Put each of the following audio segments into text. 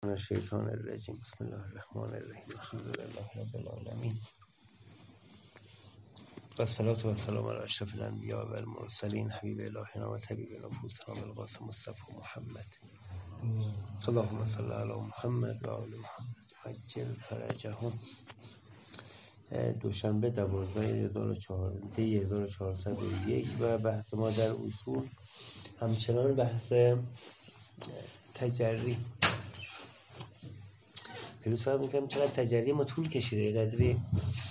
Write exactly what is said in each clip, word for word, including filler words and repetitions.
من الشیطان الرجیم. بسم الله الرحمن الرحیم. الحمد لله رب العالمین و الصلاة و السلام علی اشرف الانبیاء و المرسلین حبیب الهنا و طبیب نفوسنا القاسم مصطفی محمد. اللهم صل علی محمد و آل محمد عجل فرجهم. دوشنبه دوازده هزار و چهارصد و یک و بحث ما در اصول همچنان بحث تجری. پیروز فهم میکنم چقدر تجری ما طول کشیده، یه قدری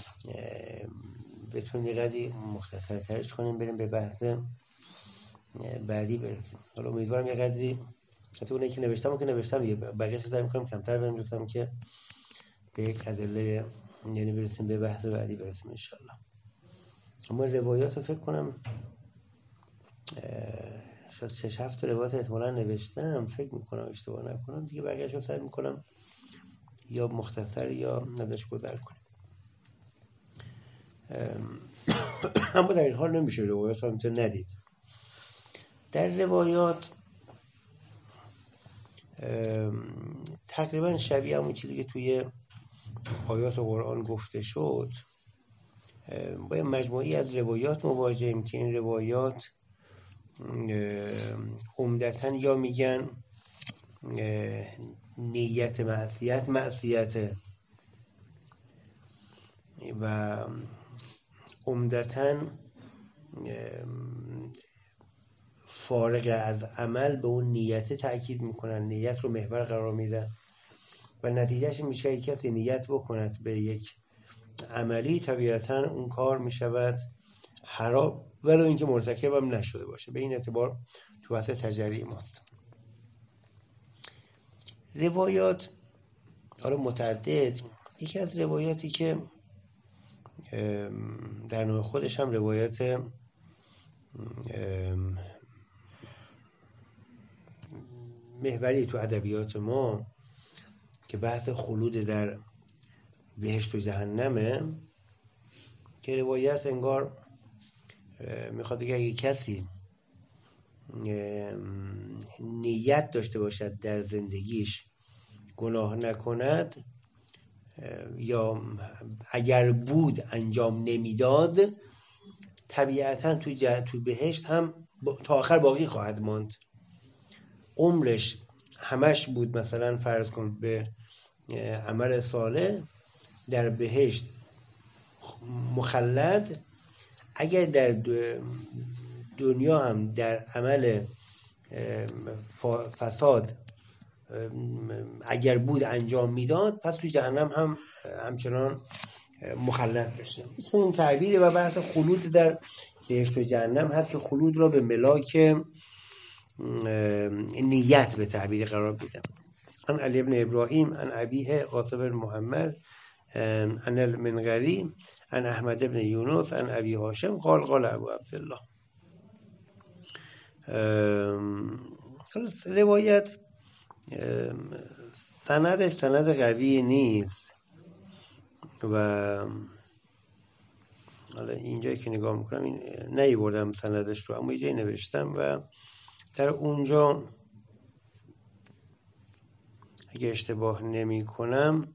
بتونیم یه قدری مختصر ترش کنیم بریم به بحث بعدی برسیم. حالا امیدوارم یه قدری حتی اونه که نوشتم و که نوشتم بقیه شده میکنم کمتر برسیم که به یک ادله یعنی برسیم به بحث بعدی برسیم انشالله. اما روایات رو فکر کنم شاید شش هفت روایات احتمالا نوشتم، فکر میکنم اشتباه نکنم دیگه، بقیه‌اش رو سعی میکنم یا مختصر یا نداشت گذر کنیم. اما در این حال نمیشه روایات رو همچنین ندید. در روایات تقریبا شبیه همون چیزی که توی آیات قرآن گفته شد با یه مجموعی از روایات مواجهیم که این روایات عمدتاً یا میگن نیت معصیت معصیت و عمدتاً فارغ از عمل به اون نیت تأکید میکنن، نیت رو محور قرار میدن و نتیجهش میشه که کسی نیت بکند به یک عملی طبیعتاً اون کار میشود حرام ولو اینکه مرتکب هم نشده باشه. به این اعتبار تو بحث تجری ماست. روایات حالا متعدد، یکی از روایاتی که در نوع خودش هم روایت محوری تو ادبیات ما که بحث خلود در بهشت و جهنمه، که روایت انگار میخواد بگه اگه کسی نیت داشته باشد در زندگیش گناه نکند یا اگر بود انجام نمیداد طبیعتا توی جه... توی بهشت هم تا آخر باقی خواهد ماند. عمرش همش بود مثلا فرض کن به عمل صالح در بهشت مخلد، اگر در دنیا هم در عمل فساد اگر بود انجام میداد پس تو جهنم هم همچنان مخلد بشه. این تعبیری و بحث خلود در بهشت و جهنم هست که خلود را به ملاک نیت به تعبیر قرار بدم. عن علی بن ابراهیم عن ابیه قاسم بن محمد عن المنقری عن احمد بن یونس عن ابی هاشم قال قال ابو عبدالله. روایت سندش سند قوی نیست و حالا اینجایی که نگاه میکنم این نیاوردم سندش رو، اما اینجایی نوشتم و در اونجا اگه اشتباه نمی کنم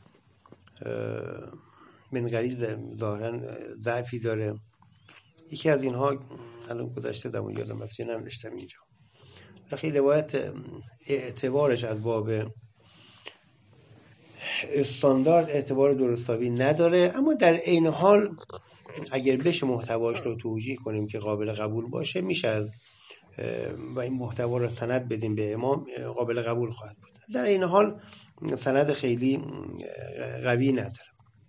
منقری ظاهرا ضعفی داره. یکی از اینها الان گذشته دم و یادم رفته ننوشتم اینجا. خیلی روایت اعتبارش از باب استاندارد اعتبار درستابی نداره، اما در این حال اگر بشه محتواش رو توجیه کنیم که قابل قبول باشه میشه از و این محتوا رو سند بدیم به امام قابل قبول خواهد بود. در این حال سند خیلی قوی نداره.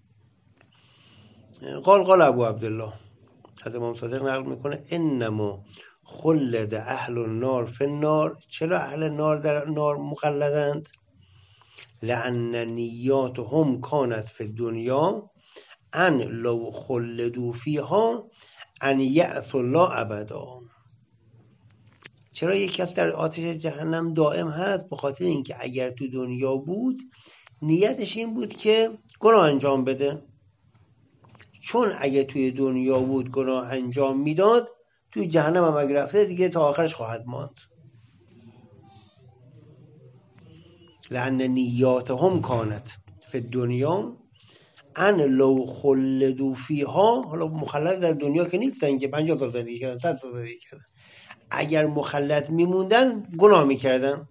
قال قال ابو عبدالله از امام صادق نقل میکنه انما خلد اهل النار فی النار، چرا اهل نار در نار مخلدند؟ لأن نیاتهم کانت فی الدنیا ان لو خلدوا فیها ان یأس الله ابدا. چرا یک کس در آتش جهنم دائم هست؟ به خاطر اینکه اگر تو دنیا بود نیتش این بود که گناه انجام بده، چون اگر توی دنیا بود گناه انجام میداد توی جهنم هم اگر رفته دیگه تا آخرش خواهد ماند. لأن نیاتهم کانت فی الدنیا ان لو خلدوا فیها، حالا مخلد در دنیا که نیستن که پنجاه سال زندگی کردن، صد سال زندگی کردن، اگر مخلد میموندن گناه میکردن.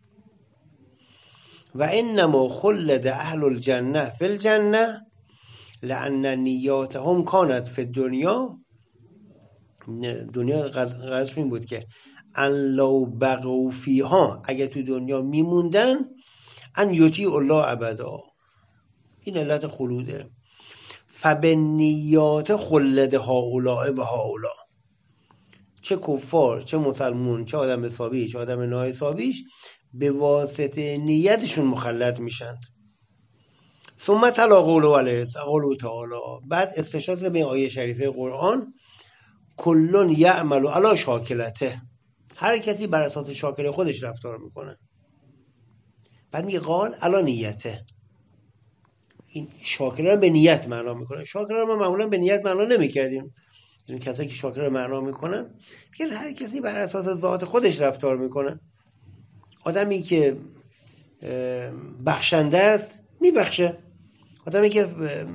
و انما خلد اهل الجنه فی الجنه لأن نیاتهم کانت فی الدنیا، دنیا قضیهشون این بود که ان لو بقوا فیها، اگر تو دنیا میموندن، ان یطیع الله ابدا، این علت خلوده. فبالنیات خلد هؤلاء و هؤلاء، چه کفار چه مسلمون چه آدم حسابی چه آدم ناحسابیش به واسطه نیتشون مخلد میشن. ثم تلا قوله علیه قوله تعالی، بعد استشهاد به آیه شریفه قرآن، کلون یعمل علی شاکلته، هر کسی بر اساس شاکله خودش رفتار میکنه. بعد میگه قال علی نیته، این شاکله رو به نیت معنا میکنه. شاکله رو ما معمولا به نیت معنا نمیکردیم، این کسایی که شاکله رو معنا میکنن میگن هر کسی بر اساس ذات خودش رفتار میکنه. آدمی که بخشنده است میبخشه، آدمی که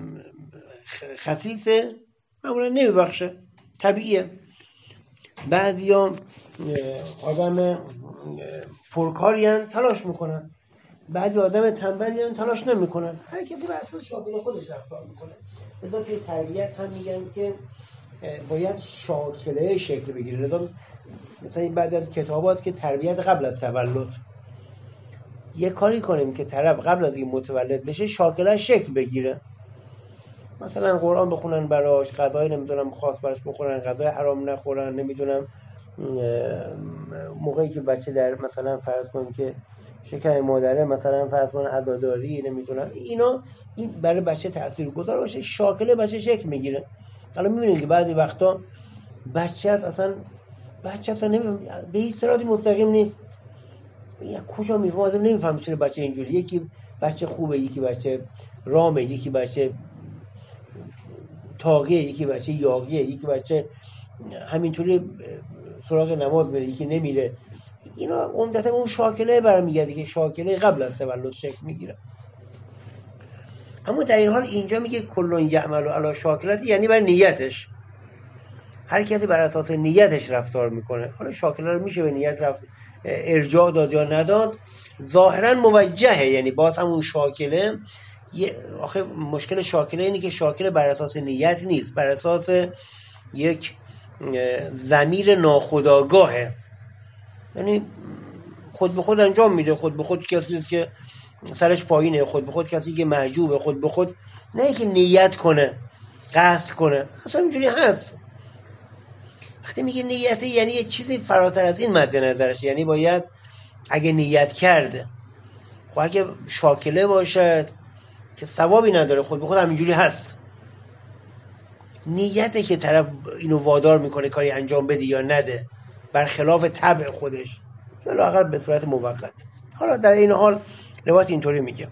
خسیسه معمولا نمیبخشه، طبیعیه. بعضیا آدم پرکارین تلاش میکنن، بعضی آدم تنبلین تلاش نمیکنن، هر کسی بر اساس شاکله خودش رفتار میکنه. لذا توی تربیت هم میگن که باید شاکله شکل بگیره. لذا مثلا این بعضی از کتابات که تربیت قبل از تولد، یه کاری کنیم که طرف قبل از این متولد بشه شاکله شکل بگیره. مثلا قرآن بخونن براش، غذای نمیدونم خاص براش بخورن، غذای حرام نخورن، نمیدونم موقعی که بچه در مثلا فرض کن که شکم مادره مثلا فرض کن عزاداری، نمیدونم اینا، این برای بچه تاثیرگذار باشه، شاکله بچه شکل میگیره. حالا میبینید که بعضی وقتا بچه اصلا بچه اصلا نمیفهم، به هیچ صراطی مستقیم نیست، یا کجا میفهمه نمیفهمه چرا بچه اینجوری، یکی بچه خوبه، یکی بچه رامه، یکی بچه تاقیه، یکی بچه یاقیه، یکی بچه همینطوری سراغ نماز میره، یکی نمیره. اینا عمدتا اون شاکله برمیگرده که شاکله قبل از تولد شکل میگیره. اما در این حال اینجا میگه کلون یعمل علی شاکلتی، یعنی بر نیتش، هر کسی بر اساس نیتش رفتار میکنه. حالا شاکله رو میشه به نیت رفت ارجاع داد یا نداد، ظاهرا موجهه، یعنی باز همون شاکله. آخه مشکل شاکله اینه که شاکله بر اساس نیت نیست، بر اساس یک ضمیر ناخودآگاهه، یعنی خود به خود انجام میده، خود به خود کسی که سرش پایینه، خود به خود کسی که محجوبه، خود به خود، نه که نیت کنه قصد کنه، اصلا اینجوری هست. وقتی میگه نیت یعنی یه چیزی فراتر از این مد نظرش، یعنی باید اگه نیت کرده، خب اگه شاکله باشد که ثوابی نداره، خود به خود همینجوری هست. نیته که طرف اینو وادار میکنه کاری انجام بده یا نده، برخلاف طبع خودش، یا لااقل به صورت موقت. حالا در این حال روایت اینطوری میگه،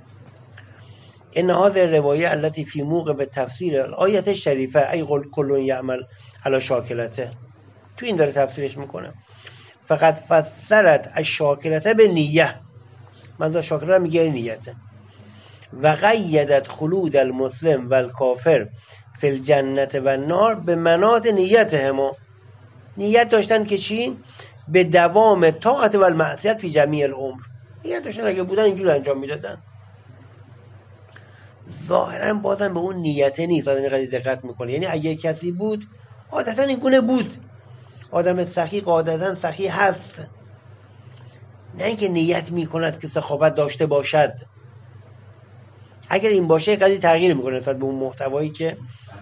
ان هذه الروايه التي في موقع تفسیر الآیه الشریفه ای قل کل یعمل علی شاکلته، تو این داره تفسیرش میکنه. فقط فسرت الشاکلته به نیه، منظور شاکله میگه نیته. و قیدت خلود المسلم و الکافر فی الجنت و النار به مناط نیتهما، نیت داشتن که چی؟ به دوام طاعت و المعصیت فی جمیع العمر، نیت داشتن اگه بودن اینجور انجام میدادن. ظاهرا بازم به اون نیته نیست، آدم اینقدر دقت میکنه، یعنی اگه کسی بود عادتا این گونه بود، آدم سخی عادتا سخی هست، نه اینکه نیت میکند که سخاوت داشته باشد. اگر این باشه قضیه تغییر میکنه نسبت به اون محتوایی که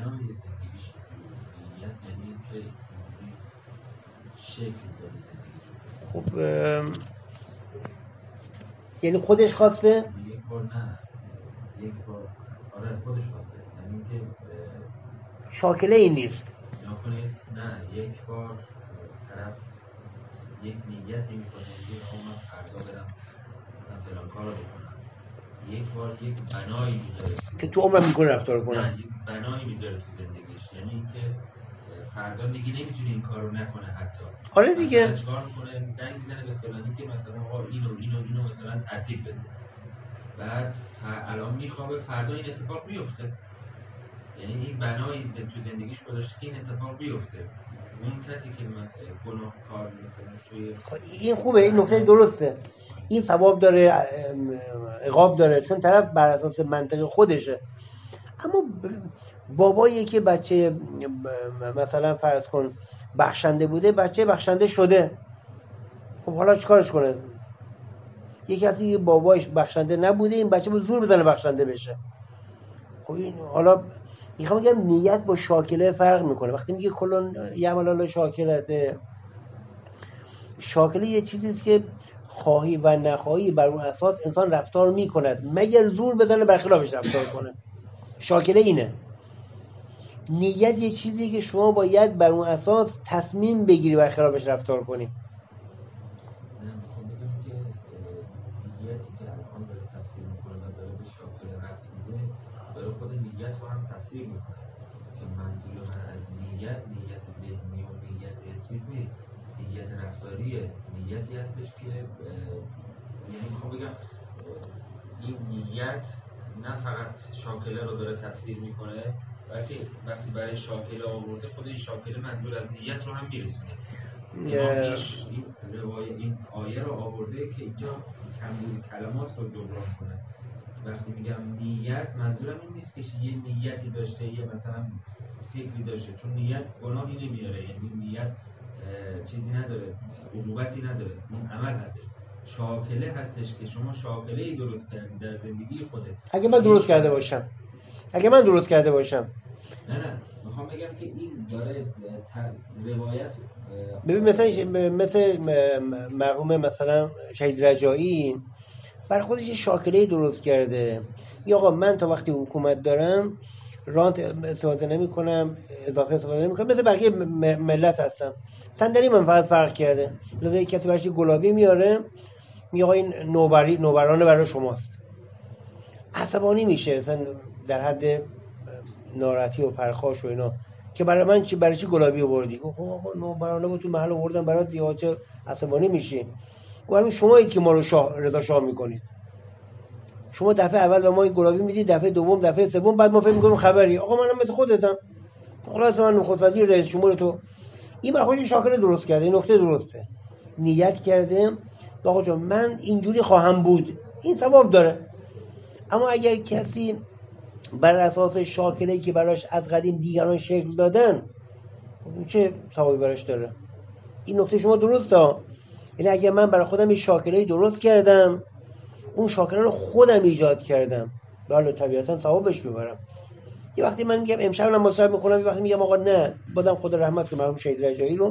خب یعنی خودش خواسته، یک بار نه یک بار آره خودش خواسته، یعنی که شاکله این نیست. یا کنید نه یک بار طرف یک نیتی میکنه که من فردا برم مثلا فلان کارو بکنم، یک بار یک بنایی میذاره که تو عمرم میکنه رفتار کنه، نه یک بنایی میذاره تو زندگیش، یعنی اینکه فردا دیگه نمیتونه این کارو نکنه حتی. آره دیگه. مثلا چیکار میکنه؟ زنگ میزنه به فلانی که مثلا آقا اینو اینو اینو مثلا ترتیب بده. بعد الان میخوابه، فردا این اتفاق میفته. یعنی این بنایی تو زندگیش گذاشته که این اتفاق بیفته. اون کسی که گناهکار مثلا توی این خوبه، این نکته درسته، این ثواب داره عقاب داره، چون طرف بر اساس منطق خودشه. اما بابایی که بچه مثلا فرض کن بخشنده بوده، بچه بخشنده شده، خب حالا چیکارش کنه؟ یکی کسی بابایش بخشنده نبوده، این بچه بود زور بزنه بخشنده بشه. خب این حالا میخوام بگم نیت با شاکله فرق میکنه. وقتی میگه کلون یعمل الله شاکلته، شاکله یه چیزیست که خواهی و نخواهی بر اون اساس انسان رفتار میکند، مگر زور بزنه برخلافش رفتار کنه. شاکله اینه. نیت یه چیزی که شما باید بر اون اساس تصمیم بگیری برخلافش رفتار کنی. خود نیت رو هم تفسیر میکنه که منظور من از نیت نیت ذهنی و نیت چیز نیست، نیت رفتاریه. نیتی هستش که یعنی میخوام بگم این نیت نه فقط شاکله رو داره تفسیر میکنه، بلکه وقتی برای شاکله آورده خود این شاکله منظور از نیت رو هم میرسونه. این روایت این آیه رو آورده که اینجا کمبود کلمات رو جبران کنه. وقتی میگم نیت منظورم این نیست که یه نیتی داشته یه مثلا فکری داشته، چون نیت گناهی نمیاره، یعنی نیت چیزی نداره، عقوبتی نداره، این عمل هستش. شاکله هستش که شما شاکله ای درست کردید در زندگی خودت. اگه من درست کرده باشم اگه من درست کرده باشم نه نه میخوام بگم که این داره روایت ببین مثلا مثل مرحوم مثلا شهید رجایی بر خودش شاکله درست کرده. یا آقا من تا وقتی حکومت دارم رانت استفاده نمی کنم، اضافه استفاده نمی کنم، مثل بقیه ملت هستم. صندلی من فقط فرق کرده، لذا یک کسی برش گلابی میاره، میگه آقا این نوبری نوبرانه برای شماست. عصبانی میشه مثلا در حد ناراحتی و پرخاش و اینا که برای من چی برای چی گلابی آوردی؟ خب آقا نوبرانه بود تو محل آوردم برات دیگه، چه عصبانی میشی؟ و همین شمایید که ما رو شاه رضا شاه میکنید. شما دفعه اول به ما این گلابی میدید، دفعه دوم، دفعه سوم، بعد ما فکر میکنیم خبری. آقا منم مثل خودتم، خلاص من نخست وزیر رئیس جمهور تو. این برای خودش شاکله درست کرده، این نکته درسته. نیت کرده آقا جان من اینجوری خواهم بود، این ثواب داره. اما اگر کسی بر اساس شاکله‌ای که براش از قدیم دیگران شکل دادن، چه ثوابی براش داره؟ این نکته شما درسته. یعنی اگر من برای خودم این شاکله‌ای درست کردم، اون شاکله رو خودم ایجاد کردم، بله طبیعتا ثوابش میبرم. یه وقتی من میگم امشب من مصاحبه میکنم، یه وقتی میگم آقا نه، بازم خدا رحمت کنه مرحوم شهید رجایی رو،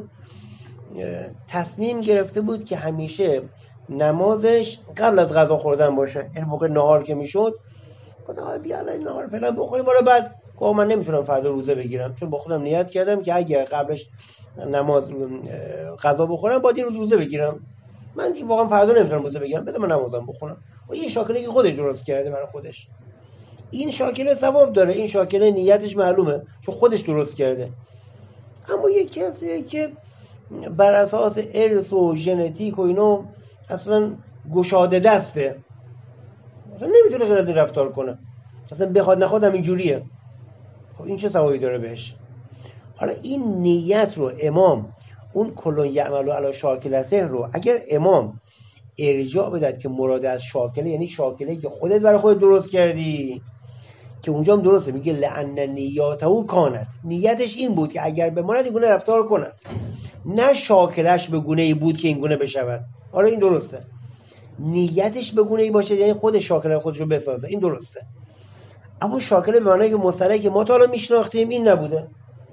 تصمیم گرفته بود که همیشه نمازش قبل از غذا خوردن باشه. یعنی موقع نهار که میشد گفتم بیا الان نهار فعلا بخوریم، بالا بعد گفتم من نمیتونم فردا روزه بگیرم، چون با خودم نیت کردم که اگر قبلش نماز غذا بخورم باید این روزه بگیرم. من دیگه واقعا فردا نمیتونم روزه بگیرم، بده من نمازم بخونم. و این شاکله که خودش درست کرده برای خودش، این شاکله ثواب داره، این شاکله نیتش معلومه چون خودش درست کرده. اما یک کسی که بر اساس ارث و ژنتیک و اینا اصلا گشاده دسته، اصلا نمیتونه غیر از این رفتار کنه، اصلا بخواد نخواد هم اینجوریه، خب این چه ثوابی داره بهش؟ حالا این نیت رو امام اون کلون یعملو علی شاکلته رو اگر امام ارجاع بدهد که مراد از شاکله یعنی شاکله که خودت برای خودت درست کردی، که اونجا هم درسته، میگه لعن نیاته کانت، نیتش این بود که اگر بماند این گونه رفتار کند، نه شاکلش به گونه ای بود که این گونه بشود. آره این درسته، نیتش به گونه ای باشه یعنی خود شاکله خودش رو بسازه، این درسته. اما شاکله به معنی که مصطلحی که ما تا حالا میشناختیم این نبوده.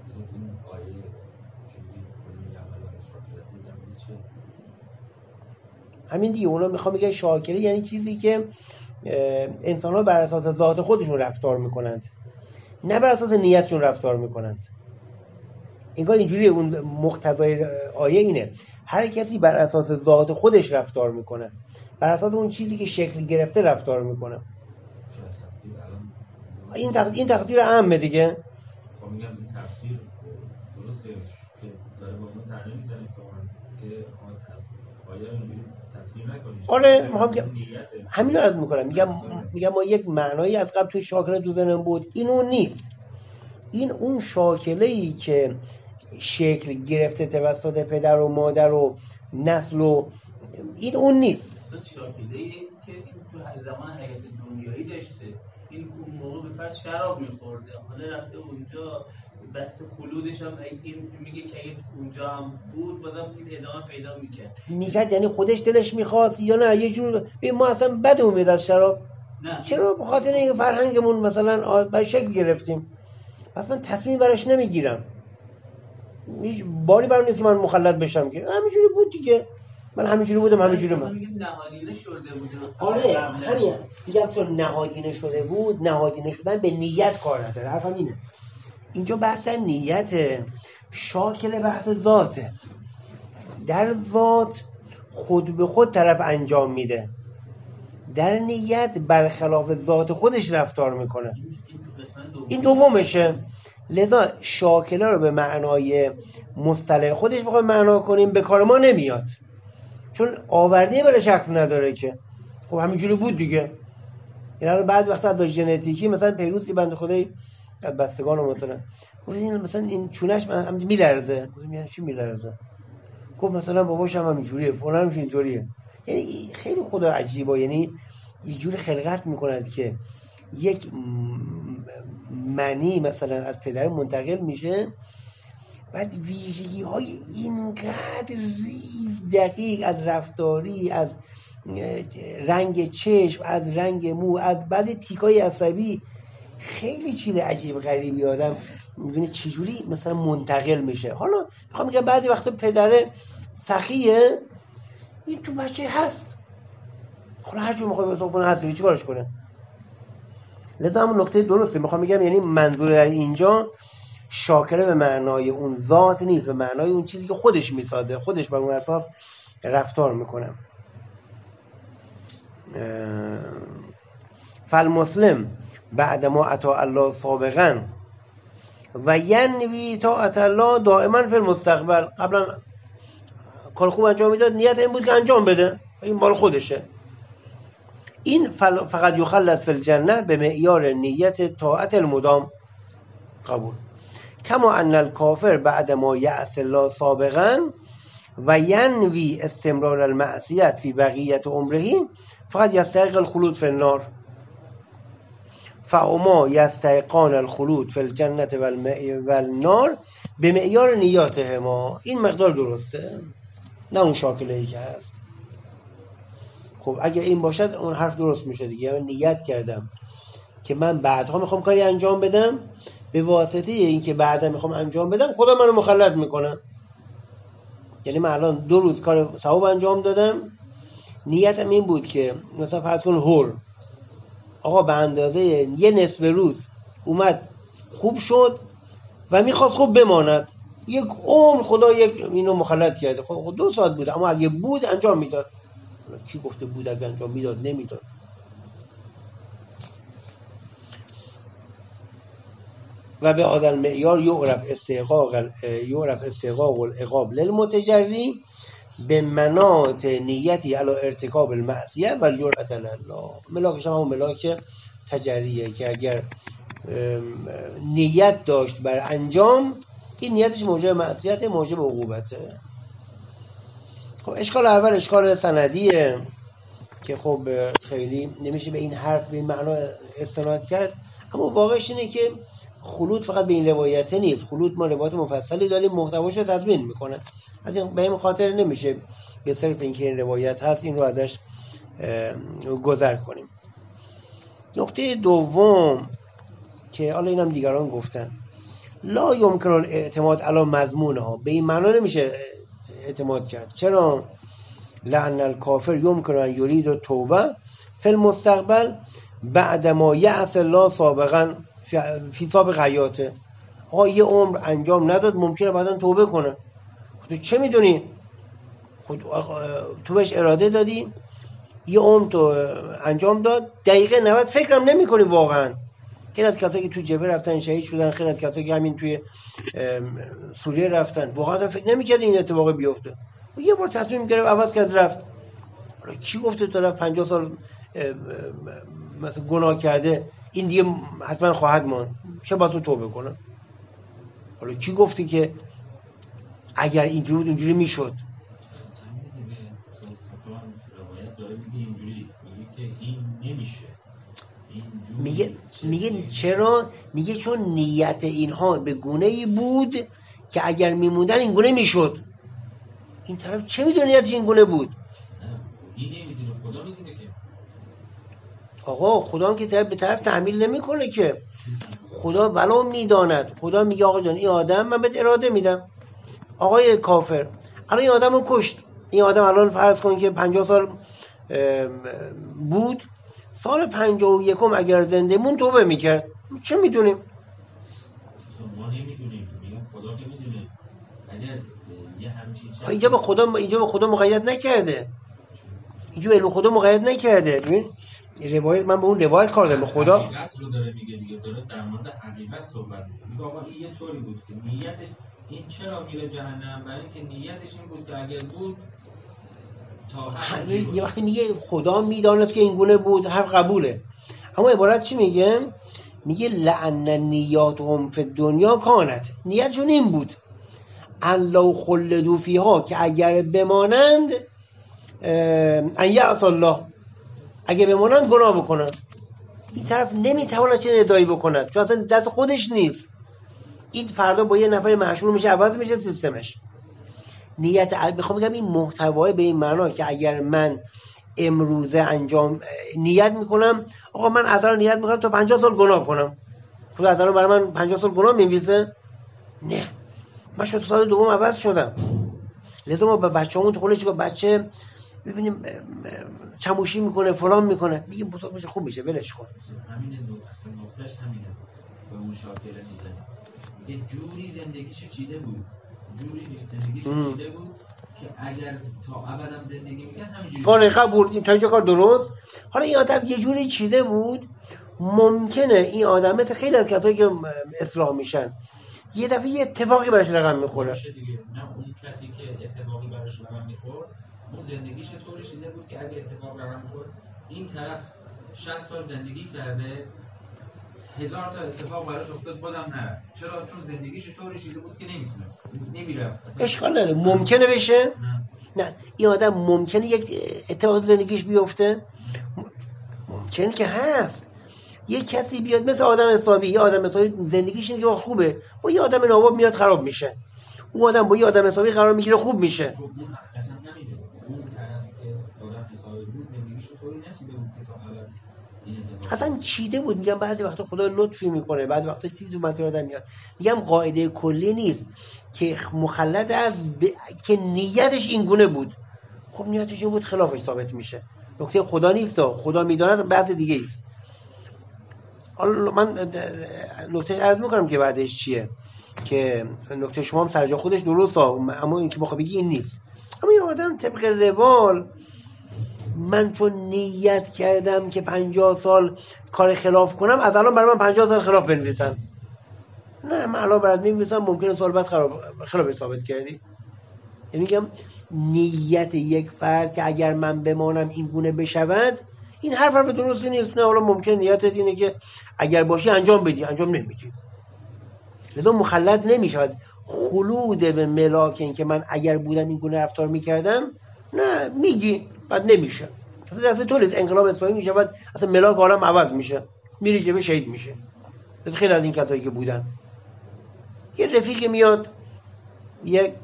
همین دیگه، اونا میخوام بگن شاکله یعنی چیزی که انسان ها بر اساس ذات خودشون رفتار میکنند، نه بر اساس نیتشون رفتار میکنند. انگار اینجوری اون مقتضای آیه اینه، هر کسی بر اساس ذات خودش رفتار میکنه، بر اساس اون چیزی که شکل گرفته رفتار میکنه. این تقدیر این تقدیر عامه دیگه. خب میگم این تفسیر درست که داره با ما طعنه میزنه که آیا اینجوری تفسیر نکنید؟ آره میخوام همین رو عرض میکنم، میگم میگم ما یک معنایی از قبل توی شاکله تو ذهنم بود، این اون نیست. این اون شاکله‌ای که شکل گرفته توسط پدر و مادر و نسل و این اون نیست. شاکله‌ای است که این تو زمان حیات دنیایی داشته، این اون موقع به فرض شراب می‌خورده، حالا رفته اونجا بس خلودش هم این میگه که اونجا هم بود بازم این ادامه پیدا می‌کرد می‌کرد یعنی خودش دلش می‌خواست یا نه یه جور ما اصلا بدمون میاد از شراب؟ نه. چرا؟ به خاطر این فرهنگمون مثلا به شکل گرفتیم. پس من تصمیم براش نمیگیرم، باری برام نیست من مخلد بشم که همینجوری بود دیگه، من همینجوری بودم همینجوری من میگم نهادینه شده بود. آره همین میگم چون نهادینه شده بود، نهادینه شدن به نیت کار نداره، حرفم اینه. اینجا بحث در نیت، شاکل بحث ذاته. در ذات خود به خود طرف انجام میده، در نیت برخلاف ذات خودش رفتار میکنه، این دومشه. لذا شاکله رو به معنای مصطلح خودش بخوایم معنا کنیم به کار ما نمیاد، چون آورده برای شخص نداره که خب همینجوری بود دیگه. یعنی بعضی وقتا از ژنتیکی مثلا پیروزی بنده خدای بستگان رو مثلا این مثلا این چونش هم میلرزه، میگن چی میلرزه؟ خب مثلا باباش هم همینجوریه، فلان هم اینطوریه. یعنی خیلی خدا عجیبه، یعنی یه جوری خلقت میکند که یک معنی مثلا از پدر منتقل میشه، بعد ویژگی های اینقدر ریز دقیق از رفتاری، از رنگ چشم، از رنگ مو، از بعد تیکای عصبی، خیلی چیز عجیب غریبی آدم میبینه چجوری مثلا منتقل میشه. حالا میخوام میگم بعضی وقتا پدره سخیه، این تو بچه هست، حالا هر جور میخواد بساق کنه هست، چی کارش کنه؟ لذا همون نکته درسته میخوام میگم، یعنی منظور اینجا شاکله به معنای اون ذات نیست، به معنای اون چیزی که خودش میسازه، خودش بر اون اساس رفتار میکنه. فالمسلم بعد ما اطاع الله سابقا و ینوی طاعت الله دائما فی المستقبل. قبلا کار خوب انجام میداد، نیت این بود که انجام بده، این مال خودشه. این فقط یخلد فی الجنه به معیار نیت طاعت المدام قبول. کما ان الکافر بعد ما یعص الله سابقا و ینوی استمرار المعصیت فی بقیت عمره فقط یستحق الخلود فی النار فهما یستحقان الخلود فی الجنه و النار به معیار نیاتهما. این مقدار درسته، نه اون شاکله‌ای که هست. خب اگه این باشد اون حرف درست میشه دیگه. من نیت کردم که من بعدها میخوام کاری انجام بدم، به واسطه این که بعدا میخوام انجام بدم خدا منو مخلد میکنه. یعنی من الان دو روز کار ثواب انجام دادم، نیتم این بود که مثلا فرض کن هور آقا به اندازه یه نصف روز اومد خوب شد و میخواست خوب بماند، یک عمر خدا یک اینو مخلد کرده. خب دو ساعت بود، اما اگه بود انجام میداد. کی گفته بود اگه انجام میداد نمیداد؟ و به هذا المعیار یعرف استحقاق یعرف استحقاق العقاب للمتجری به مناط نیتی علی ارتکاب المعصیه و الجرأة علی الله. ملاکش هم ملاک تجریه که اگر نیت داشت بر انجام، این نیتش موجب معصیت، موجب عقوبته. خب اشکال اول اشکال سندیه که خب خیلی نمیشه به این حرف به این معنا استناد کرد، اما واقعش اینه که خلود فقط به این روایت نیست. خلود ما روایت مفصلی داریم محتواش رو تضمین میکنه، از این به این خاطر نمیشه به صرف اینکه این روایت هست این رو ازش گذر کنیم. نکته دوم که حالا اینم دیگران گفتن، لا یمکن الاعتماد علی مضمونها، به این معنا نمیشه اعتماد کرد. چرا؟ لأن الکافر یمکن ان یرید توبه فی المستقبل بعد ما یعص الله سابقا فی سابق حیاته. آقا یه عمر انجام نداد، ممکنه بعداً توبه کنه. تو چه میدونی؟ خود تو بهش اراده دادی، یه عمر تو انجام داد، دقیقه نود فکرم نمی کنی واقعا خیلی از کسایی که تو جبهه رفتن شهید شدن، خیلی از کسایی که همین توی سوریه رفتن، واقعا فکر نمی‌کرد این اتفاق بیفته. یه بار تصمیم گرفت عوض کرد رفت. حالا کی گفته طرف پنجاه سال مثلا گناه کرده این دیگه حتما خواهد ماند، چه باید تو توبه کنه؟ حالا کی گفتی که اگر اینجوری بود اینجوری میشد؟ میگه میگه چرا؟ میگه چون نیت اینها به گونه‌ای بود که اگر میموندن این گونه میشد. این طرف چه میدونه نیتش این گونه بود؟ این نمیدونه، خدا میدونه که آقا خدا هم که طرف به طرف تحمیل نمیکنه که. خدا ولو میداند، خدا میگه آقا جان این آدم من بهت اراده میدم. آقای کافر الان این آدم رو کشت، این آدم الان فرض کن که پنجاه سال بود، سال پنجاه و یکم اگر زنده مون توبه میکرد، چه میدونیم؟ ما نمیدونیم، میگم خدا که میدونه. اگر یه همچین چیزی اینجا به خدا اینجا به خدا مقید نکرده، اینجا علم خدا مقید نکرده. ببین روایت، من به اون روایت کار دارم. خدا حقیقت رو داره میگه دیگه، داره در مورد حقیقت صحبت میکنه. میگه آقا این یه طوری بود که نیتش این چرا میره جهنم؟ برای اینکه نیتش این بود که اگر بود یه وقتی میگه خدا میدانست که این گونه بود، هر قبوله. اما عبارت چی میگه؟ میگه لعن نیاتهم فی الدنیا کانت، نیتشون این بود ان لو خلدوا فیها، که اگر بمانند ان یعص الله، اگر بمانند گناه بکنن. این طرف نمیتواند چنین ادعایی بکند چون اصلا دست خودش نیست. این فردا با یه نفر مشهور میشه، عوض میشه سیستمش. نیت میخوام بگم این محتوای به این معنا که اگر من امروزه انجام نیت میکنم، آقا من از الان نیت میکنم تا پنجاه سال گناه کنم، خدا از الان برای من پنجاه سال گناه می‌نویسه؟ نه، من شد سال دوم عوض شدم. لذا ما به بچه‌مون تو خونه چیکار، بچه ببینیم چموشی میکنه فلان میکنه، میگیم بزرگ میشه خوب میشه ولش کن. همین اصلا نقطهش همینه، به اون شاکله میزنه. یه جوری زندگیشو چیده بود، جوری زندگیشو چیده بود که اگر تا ابدم زندگی میکنه همینجوری. آره قبول، این تا اینجا کار درست. حالا این آدم یه جوری چیده بود، ممکنه این آدمه خیلی از کسایی که اصلاح میشن یه دفعه یه اتفاقی براش رقم میخوره. نه اون کسی که اتفاقی براش رقم میخورد، اون زندگیش طوری چیده بود که اگه اتفاق رقم میخورد، این طرف شصت سال زندگی کرده، هزار تا اتفاق براش افتاد بازم نرفت. چرا؟ چون زندگیش طوری چیده بود که نمیتونست، نمیرفت. اشکال نداره، ممکنه بشه. نه. نه این آدم ممکنه یک اتفاق تو زندگیش بیفته، ممکنه که هست. یک کسی بیاد مثل آدم حسابی، یه آدم حسابی زندگیش اینه که وقت خوبه، با یه آدم ناباب میاد خراب میشه. اون آدم با یه آدم حسابی قرار میگیره خوب میشه. خب اون اصلا نمیده. اون طرفی که آدم حسابی بود زندگیش طوری نشیده بود که تا ابد این اتفاق اصلا چیده بود. میگم بعضی وقتا خدا لطفی میکنه، بعضی وقتا چیزی تو مسیر آدم میاد. میگم قاعده کلی نیست که مخلد از ب... که نیتش این گونه بود. خب نیتش این بود، خلافش ثابت میشه. نکته خدا نیست، خدا میداند بعض دیگه است. حالا من نکتهش عرض میکنم که بعدش چیه، که نکته شما هم سر جا خودش درسته، اما این که بخواه بگی این نیست. اما این آدم طبق روال، من چون نیت کردم که پنجاه سال کار خلاف کنم، از الان برای من پنجاه سال خلاف بنویسن. نه، من الان برات می‌نویسم، ممکنه سال بعد خراب خلاف ثابت کردی. یعنی میگم نیت یک فرد که اگر من بمانم این گونه بشود، این حرف حرف درستی نیست. نه، حالا ممکن نیتت اینه که اگر باشی انجام بدی، انجام نمیدی، لذا مخلد نمیشود. خلود به ملاک این که من اگر بودم این گونه رفتار میکردم، نه میگی بعد نمیشه. اصلا دست تو نیست، انقلاب اسلامی میشه بعد اصلا ملاک عالم عوض میشه، میری جبه شهید میشه. خیلی از این کسایی که بودن، یه رفیقی میاد، یک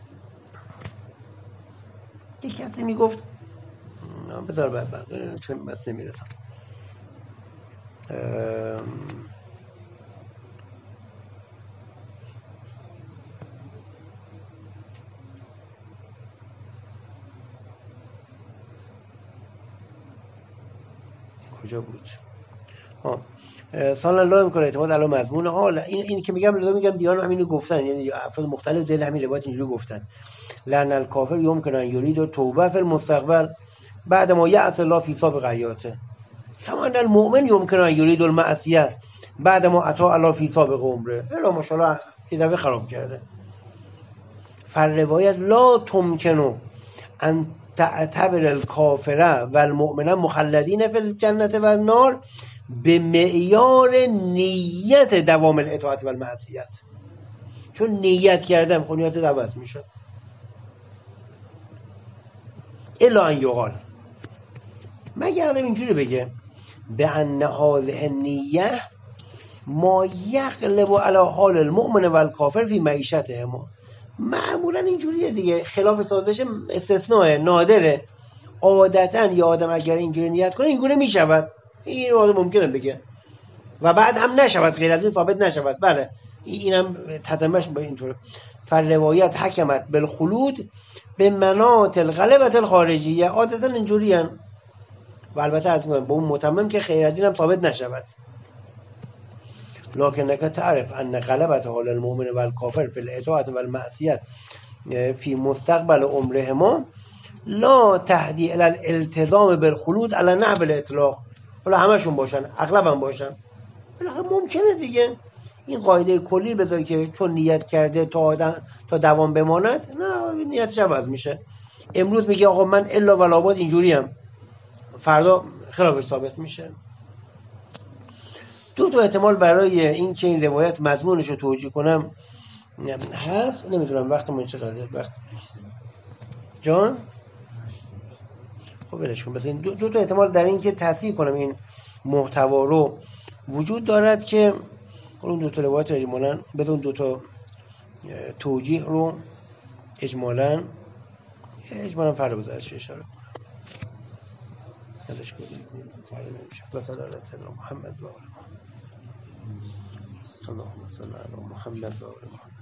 یک کسی میگفت بذار بعد بعد چون بس نمیرسم. کجا بود؟ ها سال الله میکنه اعتماد علی مضمون حال. این این که میگم لازم میگم دیگران همینو گفتن، یعنی افراد مختلف ذیل همین روایت اینجوری گفتن. لعن الکافر یمکن ان یرید توبه فی المستقبل بعد ما یعص الله فی سابق حیاته، کما ان المؤمن یمکن ان یرید المعصیه بعد ما عطا علا فی سابق عمره، الا ماشاءالله یه دفعه خراب کرده. فالروایت لا تمکنو ان تعتبر الکافر و المؤمن مخلدین فی الجنة و النار به معیار نیت دوام الاطاعت و المعصیت، چون نیت کردم خب نیت عوض میشه. الا ان یقال، مگر آدم اینجوری بگه به ان هذه النیه ما یغلب علی حال المؤمن و الکافر فی معیشتهما. معمولا اینجوریه دیگه، خلاف ثابت بشه استثناء نادره. عادتا یا آدم اگر اینجوری نیت کنه اینگونه میشود، این آدم ممکنه بگه و بعد هم نشود، غیر از این ثابت نشود. بله اینم تتمش با اینطوره. فالروایت حکمت بالخلود به مناط الغلبة الخارجیه، عادتا اینجوری هن. و البته از با اون متمم که خیر از این هم ثابت نشود. لکنک تعرف ان غلبة حال المؤمن و الکافر فی الاطاعت و المعصیت فی مستقبل عمرهما لا تهدی الی الالتزام بالخلود علی نحو الاطلاق. ولی همشون باشن، اغلبم باشن، بالاخره ممکنه دیگه. این قاعده کلی بذاری که چون نیت کرده تا آدم تا دوام بماند، نه نیتش عوض میشه. امروز میگه آقا من الا و لابد اینجوری ام، فردا خلافش ثابت میشه. دو تا احتمال برای این که این روایت مضمونش رو توجیه کنم هست. نمیدونم وقتمون چقدره. وقت جان خب ولش کن. بس این دو, دو تا احتمال در این که تصحیح کنم این محتوا رو وجود دارد که اون دو تا روایت اجمالاً بدون دو تا توجیه رو اجمالاً اجمالاً فرق بذارش اشاره کنم. ازش کنیم فرق نمیشه. صلی الله علیه و محمد و آله محمد. اللهم صل علی محمد و آله محمد.